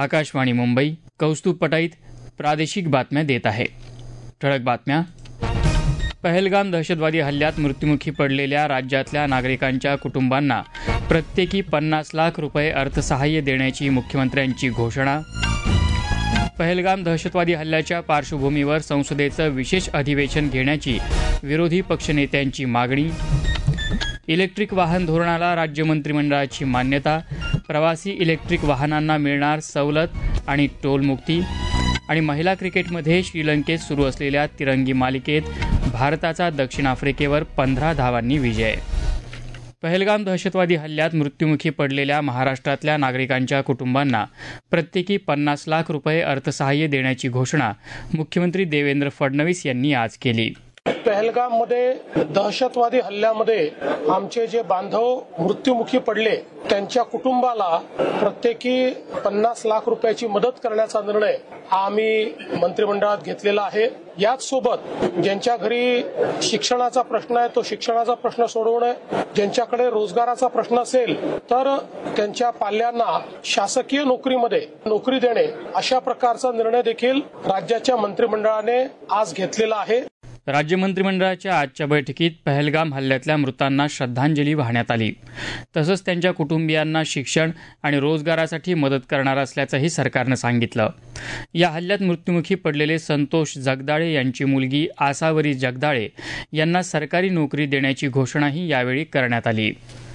आकाशवाणी मुंबई. कौस्तुभ पटाईत प्रादेशिक बातम्या देत आहे. ठळक बातम्या. पहलगाम दहशतवादी हल्ल्यात मृत्युमुखी पडलेल्या राज्यातल्या नागरिकांच्या कुटुंबांना प्रत्येकी 50 लाख रुपये अर्थसहाय्य देण्याची मुख्यमंत्र्यांची घोषणा. पहलगाम दहशतवादी हल्ल्याच्या पार्श्वभूमीवर संसदेचं विशेष अधिवेशन घेण्याची विरोधी पक्षनेत्यांची मागणी. इलेक्ट्रिक वाहन धोरणाला राज्य मंत्रिमंडळाची मान्यता. प्रवासी इलेक्ट्रिक वाहनांना मिळणार सवलत आणि टोलमुक्ती. आणि महिला क्रिकेटमध्ये श्रीलंकेत सुरू असलेल्या तिरंगी मालिकेत भारताचा दक्षिण आफ्रिकेवर 15 धावांनी विजय. पहलगाम दहशतवादी हल्ल्यात मृत्युमुखी पडलेल्या महाराष्ट्रातल्या नागरिकांच्या कुटुंबांना प्रत्येकी 50 लाख रुपये अर्थसहाय्य देण्याची घोषणा मुख्यमंत्री देवेंद्र फडणवीस यांनी आज केली. पहलगाममध्ये दहशतवादी हल्ल्यामध्ये आमचे जे बांधव मृत्युमुखी पडले त्यांच्या कुटुंबाला प्रत्येकी 50 लाख रुपयाची मदत करण्याचा निर्णय आम्ही मंत्रिमंडळात घेतलेला आहे. याच सोबत ज्यांच्या घरी शिक्षणाचा प्रश्न आहे तो शिक्षणाचा प्रश्न सोडवणे, ज्यांच्याकडे रोजगाराचा प्रश्न असेल तर त्यांच्या पाल्यांना शासकीय नोकरीमध्ये नोकरी देणे अशा प्रकारचा निर्णय देखील राज्याच्या मंत्रिमंडळाने आज घेतलेला आहे. राज्य मंत्रिमंडळाच्या आजच्या बैठकीत पहलगाम हल्ल्यातल्या मृतांना श्रद्धांजली वाहण्यात आली. तसंच त्यांच्या कुटुंबियांना शिक्षण आणि रोजगारासाठी मदत करणार असल्याचंही सरकारनं सांगितलं. या हल्ल्यात मृत्युमुखी पडलेले संतोष जगदाळे यांची मुलगी आसावरी जगदाळे यांना सरकारी नोकरी देण्याची घोषणाही यावेळी करण्यात आली.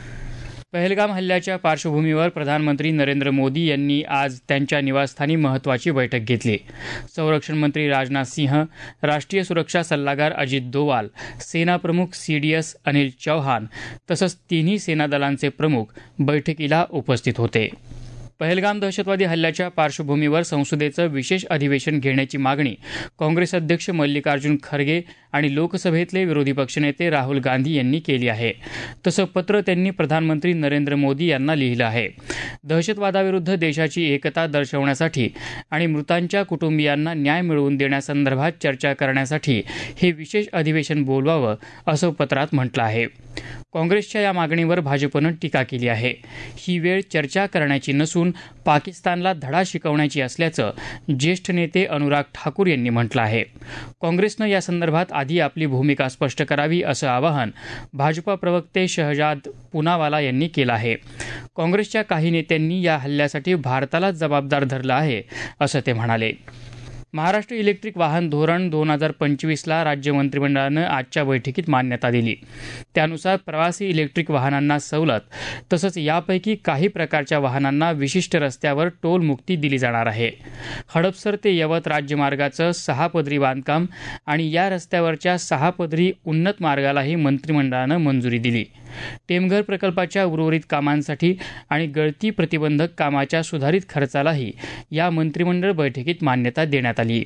पहलगाम हल्ल्याच्या पार्श्वभूमीवर प्रधानमंत्री नरेंद्र मोदी यांनी आज त्यांच्या निवासस्थानी महत्त्वाची बैठक घेतली. संरक्षण मंत्री राजनाथ सिंह, राष्ट्रीय सुरक्षा सल्लागार अजित डोवाल, सेनाप्रमुख CDS अनिल चौहान तसंच तिन्ही सेना दलांचे प्रमुख बैठकीला उपस्थित होते. पहलगाम दहशतवादी हल्ल्याच्या पार्श्वभूमीवर संसदेचं विशेष अधिवेशन घेण्याची मागणी काँग्रेस अध्यक्ष मल्लिकार्जुन खरगे आणि लोकसभेतले विरोधी पक्षनेते राहुल गांधी यांनी केली आहे. तसं पत्र त्यांनी प्रधानमंत्री नरेंद्र मोदी यांना लिहिलं आहे. दहशतवादाविरुद्ध देशाची एकता दर्शवण्यासाठी आणि मृतांच्या कुटुंबियांना न्याय मिळवून देण्यासंदर्भात चर्चा करण्यासाठी हे विशेष अधिवेशन बोलवावं असं पत्रात म्हटलं आहे. काँग्रेसच्या या मागणीवर भाजपनं टीका केली आहे. ही वेळ चर्चा करण्याची नसून पाकिस्तानला धडा शिकवण्याची असल्याचं ज्येष्ठ नेते अनुराग ठाकूर यांनी म्हटलं आहे. काँग्रेसनं या संदर्भात आधी आपली भूमिका स्पष्ट करावी असं आवाहन भाजपा प्रवक्ते शहजाद पुनावाला यांनी केलं आहे. काँग्रेसच्या काही नेत्यांनी या हल्ल्यासाठी भारताला जबाबदार धरलं आहे असं ते म्हणाले. महाराष्ट्र इलेक्ट्रिक वाहन धोरण 2025ला राज्य मंत्रिमंडळानं आजच्या बैठकीत मान्यता दिली. त्यानुसार प्रवासी इलेक्ट्रिक वाहनांना सवलत तसंच यापैकी काही प्रकारच्या वाहनांना विशिष्ट रस्त्यावर टोल मुक्ती दिली जाणार आहे. हडपसर ते यवत राज्यमार्गाचं 6 पदरी बांधकाम आणि या रस्त्यावरच्या 6 पदरी उन्नत मार्गालाही मंत्रिमंडळानं मंजुरी दिली. टेमघर प्रकल्पाच्या उर्वरित कामांसाठी आणि गळती प्रतिबंधक कामाच्या सुधारित खर्चालाही या मंत्रिमंडळ बैठकीत मान्यता देण्यात आली.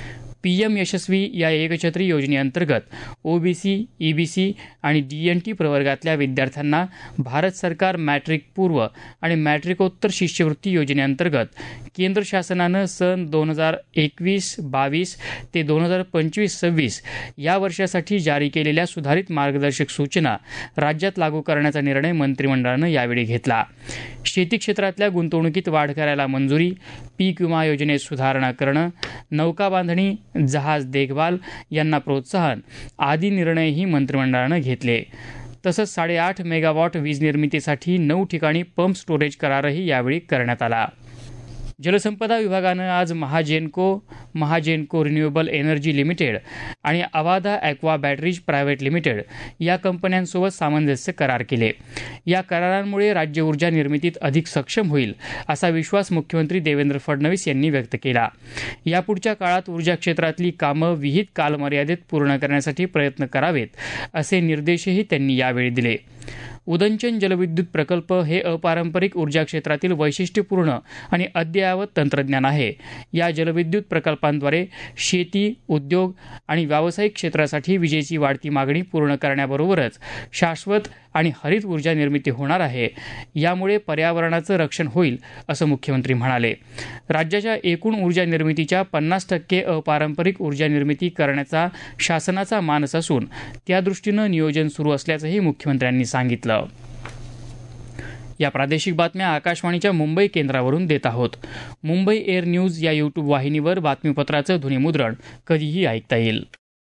PM यशस्वी या एकछत्री योजनेअंतर्गत OBC, EBC आणि DNT प्रवर्गातल्या विद्यार्थ्यांना भारत सरकार मॅट्रिक पूर्व आणि मॅट्रिकोत्तर शिष्यवृत्ती योजनेअंतर्गत केंद्र शासनानं सन 2021-22 ते 2025-26 या वर्षासाठी जारी केलेल्या सुधारित मार्गदर्शक सूचना राज्यात लागू करण्याचा निर्णय मंत्रिमंडळानं यावेळी घेतला. शेती क्षेत्रातल्या गुंतवणुकीत वाढ करायला मंजुरी, पीक विमा योजनेत सुधारणा करणं, नौका बांधणी, जहाज देखभाल यांना प्रोत्साहन आदी निर्णयही मंत्रिमंडळानं घेतले. तसंच 8.5 मेगावॉट वीज निर्मितीसाठी 9 ठिकाणी पंप स्टोरेज करारही यावेळी करण्यात आला. जलसंपदा विभागानं आज महाजेनको रिन्युएबल एनर्जी लिमिटेड आणि Avaada aqua batteries private limited या कंपन्यांसोबत सामंजस्य करार केले. या करारांमुळे राज्य ऊर्जा निर्मितीत अधिक सक्षम होईल असा विश्वास मुख्यमंत्री देवेंद्र फडणवीस यांनी व्यक्त केला. यापुढच्या काळात ऊर्जा क्षेत्रातली कामं विहित कालमर्यादेत पूर्ण करण्यासाठी प्रयत्न करावेत असे निर्देशही त्यांनी यावेळी दिले. उदंचन जलविद्युत प्रकल्प हे अपारंपरिक ऊर्जा क्षेत्रातील वैशिष्ट्यपूर्ण आणि अद्ययावत तंत्रज्ञान आहे. या जलविद्युत प्रकल्पांद्वारे शेती, उद्योग आणि व्यावसायिक क्षेत्रासाठी विजेची वाढती मागणी पूर्ण करण्याबरोबरच शाश्वत आणि हरित ऊर्जा निर्मिती होणार आहे. यामुळे पर्यावरणाचं रक्षण होईल असं मुख्यमंत्री म्हणाले. राज्याच्या एकूण ऊर्जा निर्मितीच्या 50% अपारंपरिक ऊर्जा निर्मिती करण्याचा शासनाचा मानस असून त्यादृष्टीनं नियोजन सुरू असल्याचंही मुख्यमंत्र्यांनी सांगितलं. या प्रादेशिक बातम्या आकाशवाणीच्या मुंबई केंद्रावरून देत आहोत. मुंबई एअर न्यूज या यूट्यूब वाहिनीवर बातमीपत्राचं ध्वनिमुद्रण कधीही ऐकता येईल.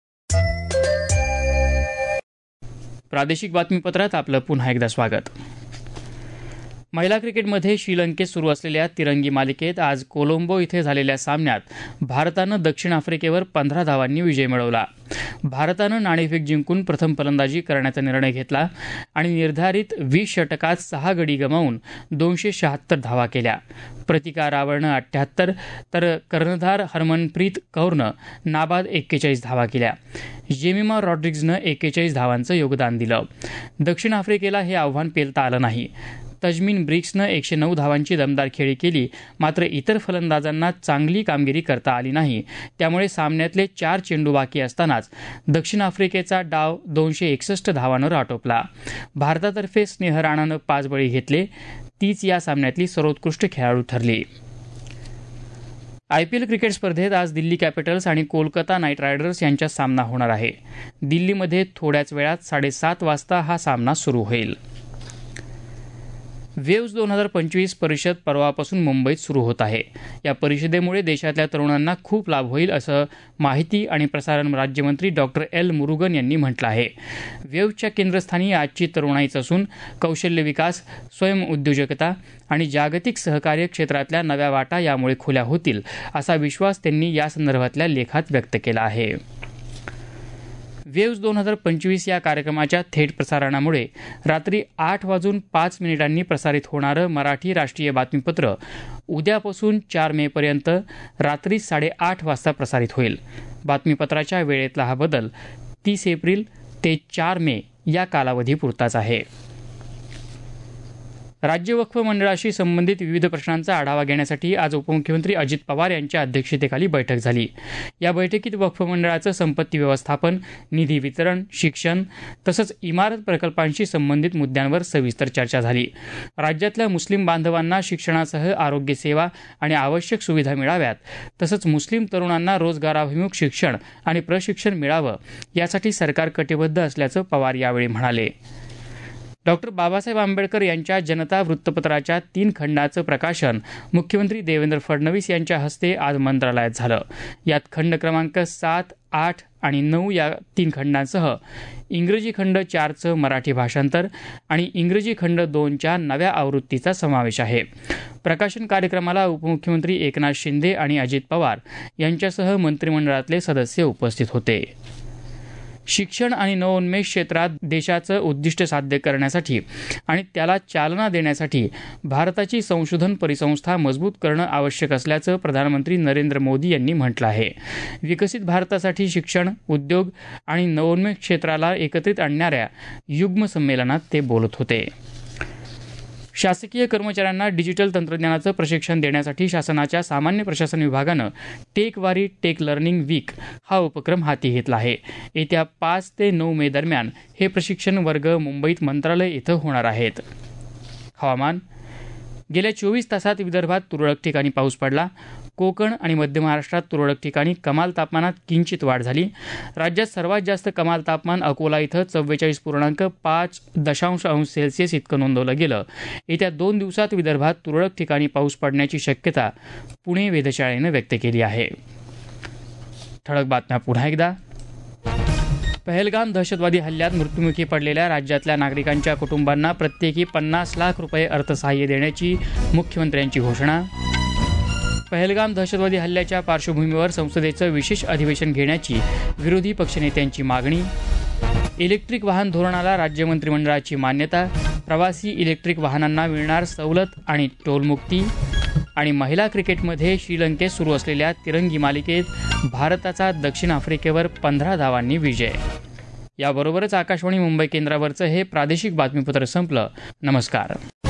प्रादेशिक बातमीपत्रात आपलं पुन्हा एकदा स्वागत. महिला क्रिकेटमध्ये श्रीलंकेत सुरू असलेल्या तिरंगी मालिकेत आज कोलंबो इथे झालेल्या सामन्यात भारतानं दक्षिण आफ्रिकेवर 15 धावांनी विजय मिळवला. भारतानं नाणेफेक जिंकून प्रथम फलंदाजी करण्याचा निर्णय घेतला आणि निर्धारित 20 षटकात 6 गडी गमावून 276 धावा केल्या. प्रतिका रावळनं 78 तर कर्णधार हरमनप्रीत कौरनं नाबाद 41 धावा केल्या. जेमिमा रॉड्रिग्जनं 41 धावांचं योगदान दिलं. दक्षिण आफ्रिकेला हे आव्हान पेलता आलं नाही. तजमीन ब्रिक्सनं 109 धावांची दमदार खेळी केली, मात्र इतर फलंदाजांना चांगली कामगिरी करता आली नाही. त्यामुळे सामन्यातले 4 चेंडू बाकी असतानाच दक्षिण आफ्रिकेचा डाव 261 धावांवर आटोपला. भारतातर्फे स्नेह राणानं 5 बळी घेतले. तीच या सामन्यातली सर्वोत्कृष्ट खेळाडू ठरली. IPL क्रिकेट स्पर्धेत आज दिल्ली कॅपिटल्स आणि कोलकाता नाईट रायडर्स यांच्यात सामना होणार आहे. दिल्लीमध्ये थोड्याच वेळात 7:30 वाजता हा सामना सुरू होईल. वेव्ज 2025 परिषद परवापासून मुंबईत सुरू होत आहे. या परिषदेमुळे देशातल्या तरुणांना खूप लाभ होईल असं माहिती आणि प्रसारण राज्यमंत्री डॉक्टर एल मुरुगन यांनी म्हटलं आहे. वेव्जच्या केंद्रस्थानी आजची तरुणाईच असून कौशल्य विकास, स्वयंउद्योजकता आणि जागतिक सहकार्य क्षेत्रातल्या नव्या वाटा यामुळे खुल्या होतील असा विश्वास त्यांनी या संदर्भातल्या लेखात व्यक्त केला आहे. वेव्ज 2025 या कार्यक्रमाच्या थेट प्रसारणामुळे रात्री 8:05 प्रसारित होणारं मराठी राष्ट्रीय बातमीपत्र उद्यापासून 4 मेपर्यंत रात्री 8:30 वाजता प्रसारित होईल. बातमीपत्राच्या वेळेतला हा बदल 30 एप्रिल ते 4 मे या कालावधीपुरताच आहे. राज्य वक्फ मंडळाशी संबंधित विविध प्रश्नांचा आढावा घेण्यासाठी आज उपमुख्यमंत्री अजित पवार यांच्या अध्यक्षतेखाली बैठक झाली. या बैठकीत वक्फ मंडळाचं संपत्ती व्यवस्थापन, निधी वितरण, शिक्षण तसंच इमारत प्रकल्पांशी संबंधित मुद्द्यांवर सविस्तर चर्चा झाली. राज्यातल्या मुस्लिम बांधवांना शिक्षणासह आरोग्य सेवा आणि आवश्यक सुविधा मिळाव्यात, तसंच मुस्लिम तरुणांना रोजगाराभिमुख शिक्षण आणि प्रशिक्षण मिळावं यासाठी सरकार कटिबद्ध असल्याचं पवार यावेळी म्हणाले. डॉक्टर बाबासाहेब आंबेडकर यांच्या जनता वृत्तपत्राच्या 3 खंडाचं प्रकाशन मुख्यमंत्री देवेंद्र फडणवीस यांच्या हस्ते आज मंत्रालयात झालं. यात खंड क्रमांक 7, 8 आणि 9 या 3 खंडांसह इंग्रजी खंड 4चं मराठी भाषांतर आणि इंग्रजी खंड 2च्या नव्या आवृत्तीचा समावेश आहे. प्रकाशन कार्यक्रमाला उपमुख्यमंत्री एकनाथ शिंदे आणि अजित पवार यांच्यासह मंत्रिमंडळातले सदस्य उपस्थित होते. शिक्षण आणि नवोन्मेष क्षेत्रात देशाचं उद्दिष्ट साध्य करण्यासाठी आणि त्याला चालना देण्यासाठी भारताची संशोधन परिसंस्था मजबूत करणं आवश्यक असल्याचं प्रधानमंत्री नरेंद्र मोदी यांनी म्हटलं आहे. विकसित भारतासाठी शिक्षण, उद्योग आणि नवोन्मेष क्षेत्राला एकत्रित आणणाऱ्या युग्म संमेलनात ते बोलत होते. शासकीय कर्मचाऱ्यांना डिजिटल तंत्रज्ञानाचं प्रशिक्षण देण्यासाठी शासनाच्या सामान्य प्रशासन विभागानं टेकवारी टेक लर्निंग वीक हा उपक्रम हाती घेतला आहे. येत्या 5 ते 9 मे दरम्यान हे प्रशिक्षण वर्ग मुंबईत मंत्रालय इथं होणार आहेत. हवामान. गेल्या 24 तासात विदर्भात तुरळक ठिकाणी पाऊस पडला. कोकण आणि मध्य महाराष्ट्रात तुरळक ठिकाणी कमाल तापमानात किंचित वाढ झाली. राज्यात सर्वात जास्त कमाल तापमान अकोला इथं 44.5 अंश सेल्सिअस इतकं नोंदवलं गेलं. येत्या 2 दिवसात विदर्भात तुरळक ठिकाणी पाऊस पडण्याची शक्यता पुणे वेधशाळेनं व्यक्त केली आहे. ठळक बातम्या पुन्हा एकदा. पहलगाम दहशतवादी हल्ल्यात मृत्युमुखी पडलेल्या राज्यातल्या नागरिकांच्या कुटुंबांना प्रत्येकी 50 लाख रुपये अर्थसहाय्य देण्याची मुख्यमंत्र्यांची घोषणा. पहलगाम दहशतवादी हल्ल्याच्या पार्श्वभूमीवर संसदेचं विशेष अधिवेशन घेण्याची विरोधी पक्षनेत्यांची मागणी. इलेक्ट्रिक वाहन धोरणाला राज्य मंत्रिमंडळाची मान्यता. प्रवासी इलेक्ट्रिक वाहनांना मिळणार सवलत आणि टोलमुक्ती. आणि महिला क्रिकेटमध्ये श्रीलंकेत सुरू असलेल्या तिरंगी मालिकेत भारताचा दक्षिण आफ्रिकेवर 15 धावांनी विजय. याबरोबरच आकाशवाणी मुंबई केंद्रावरचं हे प्रादेशिक बातमीपत्र संपलं. नमस्कार.